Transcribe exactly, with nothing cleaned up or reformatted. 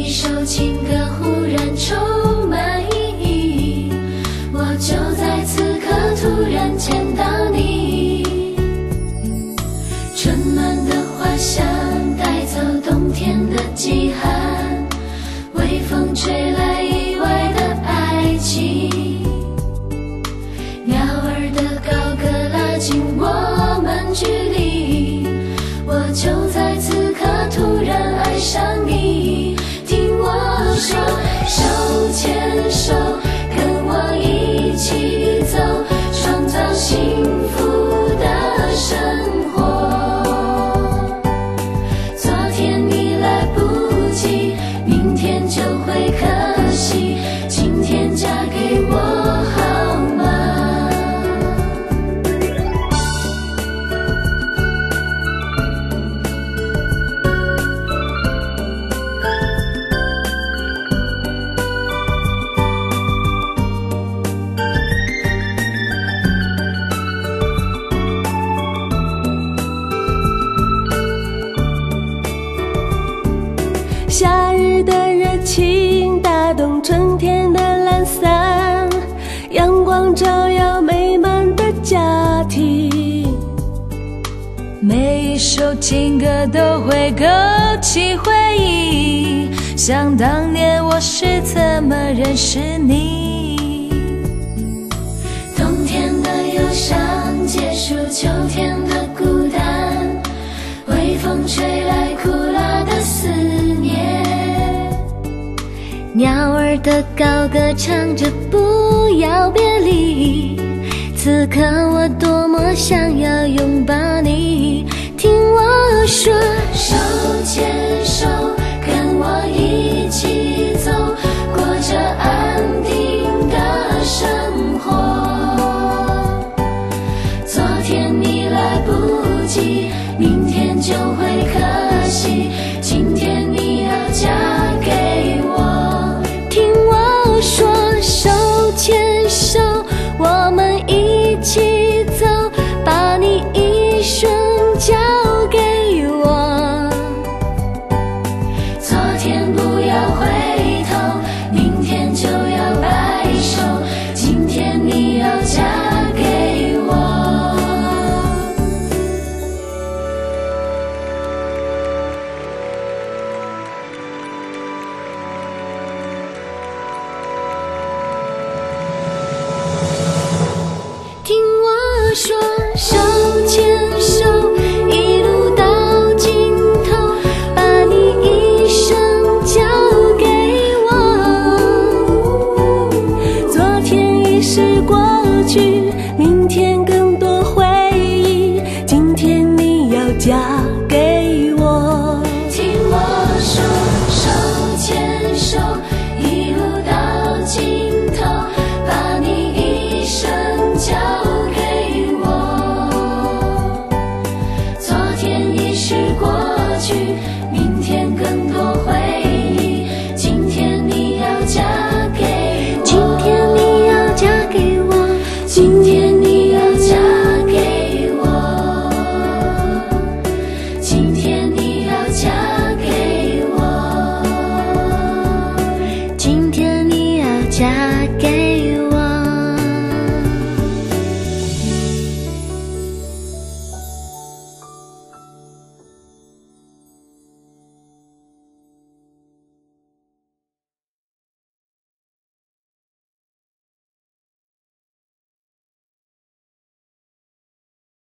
首情歌忽然充满意义，我就在此刻突然见到你。春暖的花香带走冬天的饥寒，微风吹来意外的爱情，鸟儿的高歌拉近我们距离，我就在此刻突然爱上你。听我说，手牵手跟我一起走，创造幸福的生活。昨天你来不及，明天就会可惜，今天嫁给我好吗？ 夏日的热情打动春天的懒散，阳光照耀美满的家庭，每一首情歌都会勾起回忆，想当年我是怎么认识你。 冬天的忧伤结束秋天的孤单，微风吹来苦辣的思念，鸟儿的高歌唱着不要别离，此刻我多么想要拥抱你。听我说，手牵手跟我一起走，过着安定的生活。昨天你来不及，明天就会可惜，今天你要嫁给我。听我说，手牵手我们一起走，把你一生交给我。昨天不要回头，明天就要白首，今天你要嫁给我。听我说，手牵手一路到尽头，把你一生交给我。昨天已是过去，明天更多回忆，今天你要嫁给我。听我说，手牵手一路到尽头，把你一生交给我。昨天已是过去，明天